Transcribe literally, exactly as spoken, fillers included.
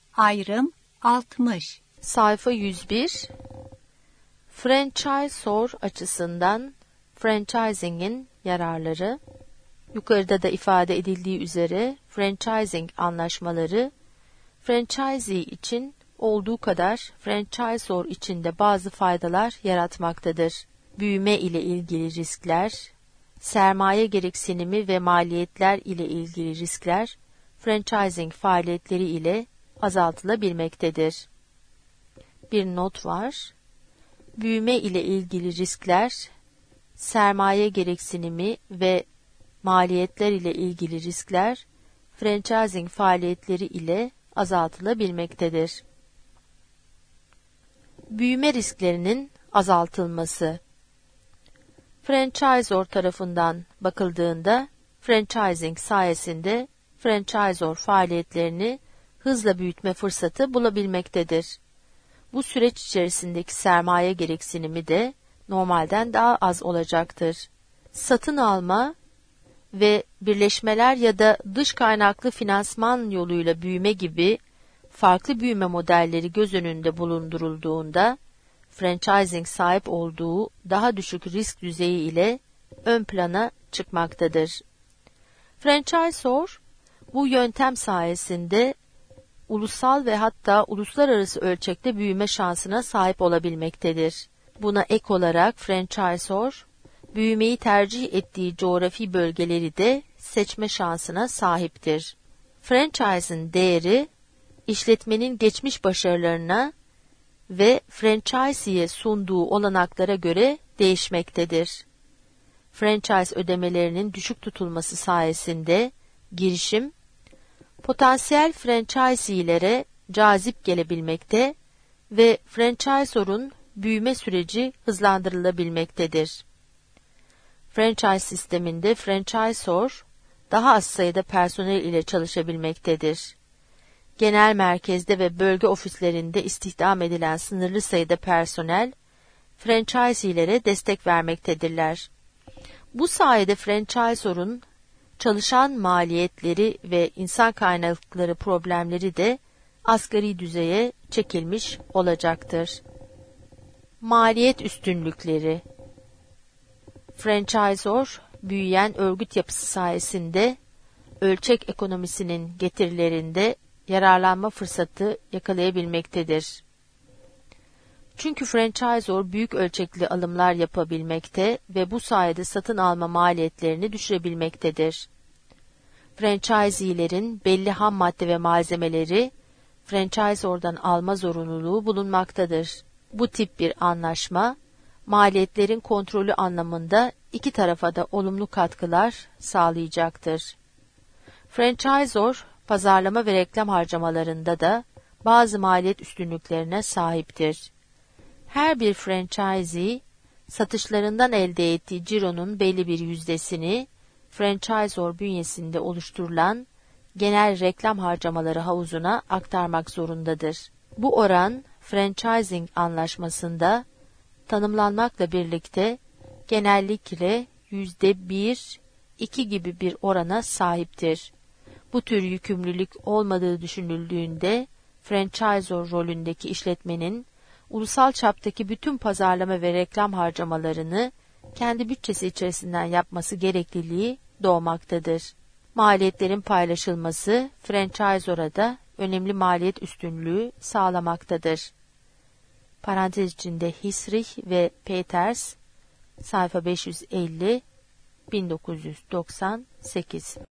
Ayrım altmış. Sayfa yüz bir. Franchisor açısından franchising'in yararları. Yukarıda da ifade edildiği üzere franchising anlaşmaları franchisee için olduğu kadar franchisor için de bazı faydalar yaratmaktadır. Büyüme ile ilgili riskler, sermaye gereksinimi ve maliyetler ile ilgili riskler franchising faaliyetleri ile azaltılabilmektedir. Bir not var. Büyüme ile ilgili riskler, sermaye gereksinimi ve maliyetler ile ilgili riskler franchising faaliyetleri ile azaltılabilmektedir. Büyüme risklerinin azaltılması. Franchisor tarafından bakıldığında franchising sayesinde franchisor faaliyetlerini hızla büyütme fırsatı bulabilmektedir. Bu süreç içerisindeki sermaye gereksinimi de normalden daha az olacaktır. Satın alma ve birleşmeler ya da dış kaynaklı finansman yoluyla büyüme gibi farklı büyüme modelleri göz önünde bulundurulduğunda, franchising sahip olduğu daha düşük risk düzeyi ile ön plana çıkmaktadır. Franchisor, bu yöntem sayesinde ulusal ve hatta uluslararası ölçekte büyüme şansına sahip olabilmektedir. Buna ek olarak franchisor, büyümeyi tercih ettiği coğrafi bölgeleri de seçme şansına sahiptir. Franchise'ın değeri, işletmenin geçmiş başarılarına ve franchisee'ye sunduğu olanaklara göre değişmektedir. Franchise ödemelerinin düşük tutulması sayesinde girişim, potansiyel franchisee'lere cazip gelebilmekte ve franchisor'un büyüme süreci hızlandırılabilmektedir. Franchise sisteminde franchisor daha az sayıda personel ile çalışabilmektedir. Genel merkezde ve bölge ofislerinde istihdam edilen sınırlı sayıda personel, franchisee'lere destek vermektedirler. Bu sayede franchisor'un çalışan maliyetleri ve insan kaynakları problemleri de asgari düzeye çekilmiş olacaktır. Maliyet üstünlükleri. Franchisor, büyüyen örgüt yapısı sayesinde ölçek ekonomisinin getirilerinde yararlanma fırsatı yakalayabilmektedir. Çünkü franchisor büyük ölçekli alımlar yapabilmekte ve bu sayede satın alma maliyetlerini düşürebilmektedir. Franchisee'lerin belli ham madde ve malzemeleri franchisor'dan alma zorunluluğu bulunmaktadır. Bu tip bir anlaşma, maliyetlerin kontrolü anlamında iki tarafa da olumlu katkılar sağlayacaktır. Franchisor, pazarlama ve reklam harcamalarında da bazı maliyet üstünlüklerine sahiptir. Her bir franchisee, satışlarından elde ettiği cironun belli bir yüzdesini, franchisor bünyesinde oluşturulan genel reklam harcamaları havuzuna aktarmak zorundadır. Bu oran, franchising anlaşmasında tanımlanmakla birlikte genellikle yüzde bir, iki gibi bir orana sahiptir. Bu tür yükümlülük olmadığı düşünüldüğünde, franchisor rolündeki işletmenin ulusal çaptaki bütün pazarlama ve reklam harcamalarını kendi bütçesi içerisinden yapması gerekliliği doğmaktadır. Maliyetlerin paylaşılması franchisor'a da önemli maliyet üstünlüğü sağlamaktadır. Parantez içinde Hisrich ve Peters, sayfa beş yüz elli, bin dokuz yüz doksan sekiz.